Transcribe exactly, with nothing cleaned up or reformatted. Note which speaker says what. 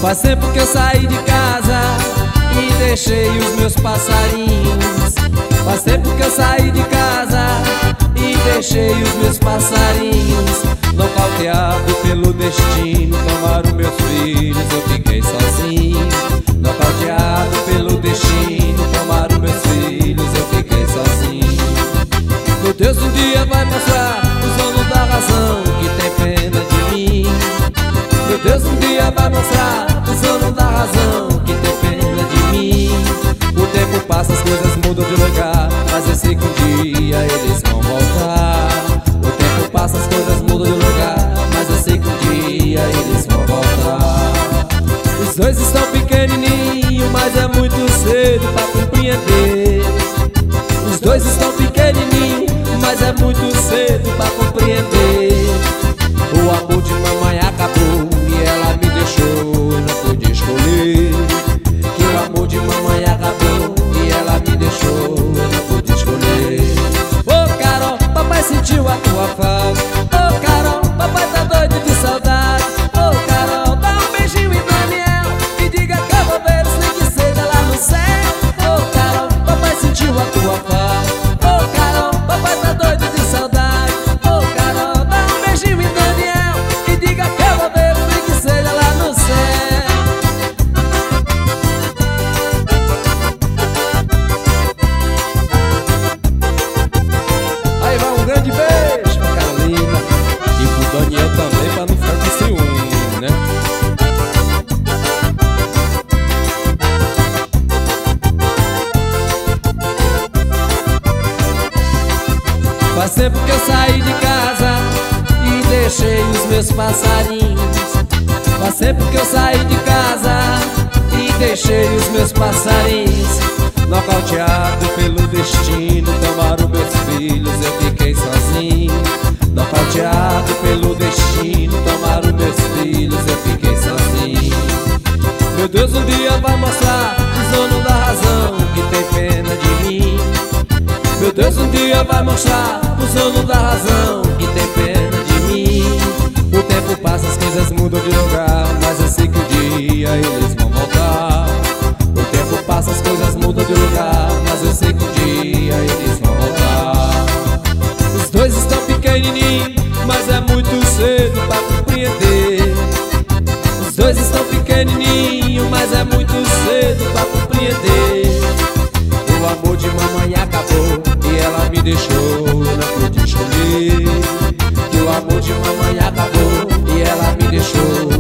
Speaker 1: Faz tempo que eu saí de casa e deixei os meus passarinhos. Faz tempo que eu saí de casa e deixei os meus passarinhos. Nocauteado pelo destino, tomaram meus filhos, eu fiquei sozinho. Nocauteado pelo destino, tomaram meus filhos, eu fiquei sozinho. Meu Deus um dia vai mostrar os donos da razão que tem pena de mim. Meu Deus um dia vai mostrar os donos da razão que tem pena de mim. O tempo passa, as coisas mudam de lugar, mas eu sei que um dia eles vão voltar. O tempo passa, as coisas mudam de lugar, mas eu sei que um dia eles vão voltar. Os dois estão pequenininhos, mas é muito cedo pra compreender. Os dois estão pequenininhos, mas é muito cedo pra compreender. O amor de mamãe acabou e ela me deixou, eu não pude escolher. Que o amor de mamãe acabou e ela me deixou, eu não pude escolher. Ô Carol, papai sentiu a tua falta. Ô Carol, papai tá doido de saudade. Ô Carol, dá um beijinho em Daniel e diga que eu vou ver os nem que seja lá no céu. Ô Carol, papai sentiu a tua falta. Ô Carol, papai tá doido de saudade. Ô Carol, dá um beijinho em Daniel e diga que eu vou ver os nem que seja lá no céu. Aí vai um grande beijo pra Carolina e pro Daniel também, pra não ficar com ciúme, né? Faz tempo que eu saí de casa e deixei os meus passarinhos. Faz tempo que eu saí de casa e deixei os meus passarinhos. Nocauteado pelo destino, tomaram meus filhos, eu fiquei sozinho. Nocauteado pelo destino, tomaram meus filhos, eu fiquei sozinho. Meu Deus um dia vai mostrar os donos da razão que tem pena de mim. Meu Deus um dia vai mostrar os donos da razão que tem pena de mim. O tempo passa, as coisas mudam de lugar, mas eu sei que um dia eles vão voltar. O tempo passa, as coisas mudam de lugar, mas eu sei que um dia eles vão voltar. Os dois estão pequenininhos, mas é muito cedo pra compreender. Os dois estão pequenininhos, mas é muito cedo pra compreender. O amor de mamãe acabou e ela me deixou, eu não pude escolher. Que o amor de mamãe acabou e ela me deixou,